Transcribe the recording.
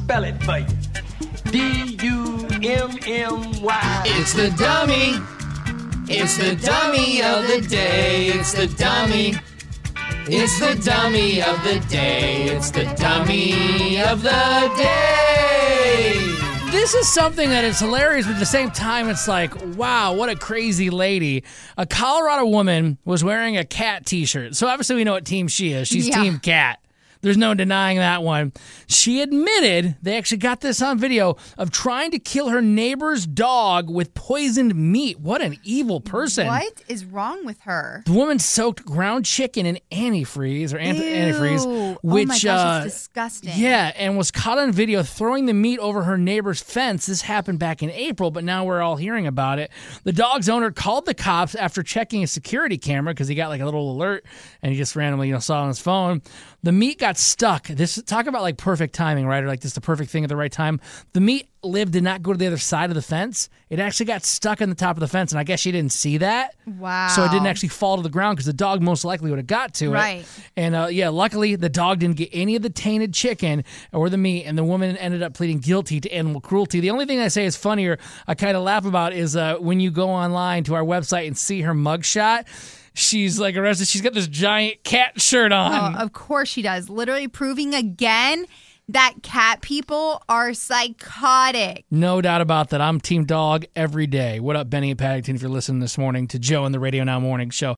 spell it for you. D-U-M-M-Y. It's the dummy. It's the dummy of the day. It's the dummy. It's the dummy of the day. It's the dummy of the day. This is something that is hilarious, but at the same time, it's like, wow, what a crazy lady. A Colorado woman was wearing a cat t-shirt. So obviously we know what team she is. She's Team Cat. There's no denying that one. She admitted, they actually got this on video, of trying to kill her neighbor's dog with poisoned meat. What an evil person. What is wrong with her? The woman soaked ground chicken in antifreeze, which, oh my gosh, it's disgusting. Yeah, and was caught on video throwing the meat over her neighbor's fence. This happened back in April, but now we're all hearing about it. The dog's owner called the cops after checking a security camera because he got like a little alert and he just randomly saw it on his phone. The meat got stuck. Talk about like perfect timing, right? Or like just the perfect thing at the right time. The meat did not go to the other side of the fence. It actually got stuck on the top of the fence, and I guess she didn't see that. Wow. So it didn't actually fall to the ground because the dog most likely would have got to it. Right. And luckily the dog didn't get any of the tainted chicken or the meat, and the woman ended up pleading guilty to animal cruelty. The only thing I say is funnier, I kind of laugh about, is when you go online to our website and see her mugshot. She's like arrested. She's got this giant cat shirt on. Oh, of course she does. Literally proving again that cat people are psychotic. No doubt about that. I'm Team Dog every day. What up, Benny and Paddington, if you're listening this morning to Joe and the Radio Now Morning Show.